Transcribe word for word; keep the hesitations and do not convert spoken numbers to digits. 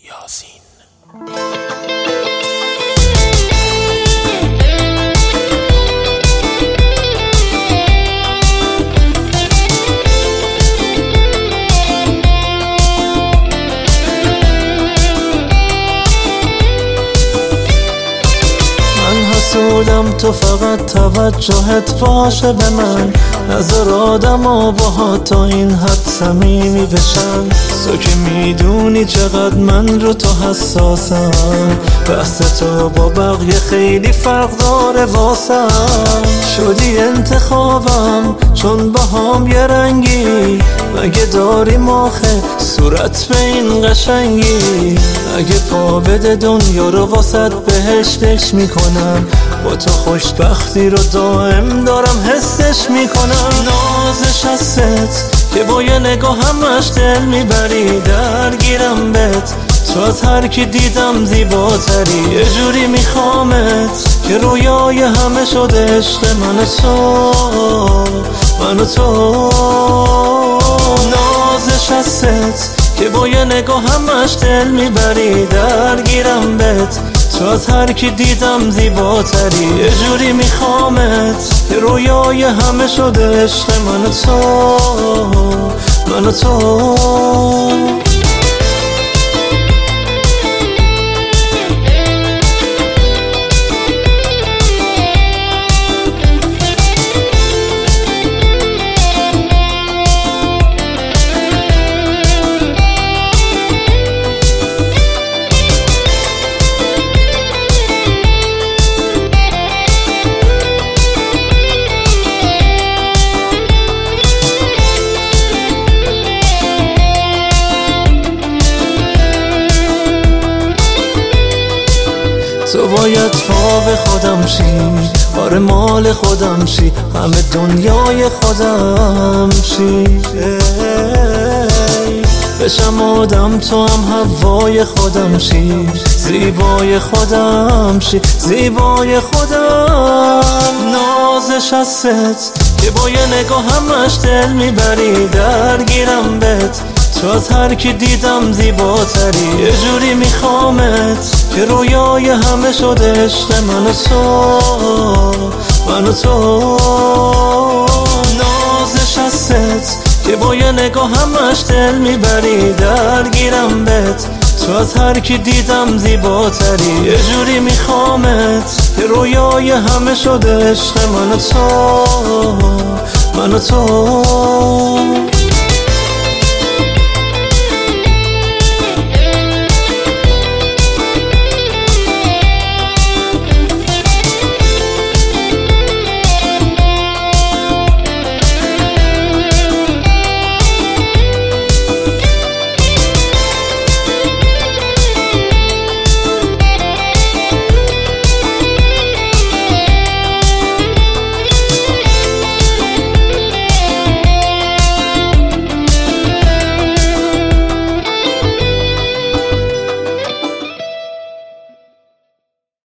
یاسین. حسودم تو فقط توجهت باشه به من، نظر آدم ها با تا این حد صمیمی بشن. تو که میدونی چقدر من رو تو حساسم، بحث تو با بقیه خیلی فرق داره واسم. شدی انتخابم چون با هم یه رنگی، مگه داریم آخه صورت به این قشنگی؟ اگه پا بده دنیا رو واسط بهشتش میکنم، با تو خوشبختی رو دائم دارم حسش میکنم. نازش هست که با یه نگاه همش دل میبری، درگیرم بهت تو از هر کی دیدم زیباتری. یه جوری میخوامت که رویای همه شده عشق من و تو، من و تو. نازش هست که با یه نگاه همش دل میبری، درگیرم بهت تو از هر کی دیدم زیباتری. یه جوری میخوامت که رویای همه شده عشق من و تو، من و تو. تو باید خواب خودم شی، آره مال خودم شی، همه دنیای خودم شی. بشم آدم تو هم هوای خودم شی، زیبای خودم شی، زیبای خودم. نازش هست که با یه نگاه همش دل میبری، درگیرم بهت تو از هر کی دیدم زیباتری. یه جوری میخوامت که رویای همه شده عشق من و تو، من و تو. نازش هست که با یه نگاه همش دل میبری، درگیرم بهت تو از هر کی دیدم زیباتری. یه جوری میخوامت که رویای همه شده عشق من و تو، من و تو.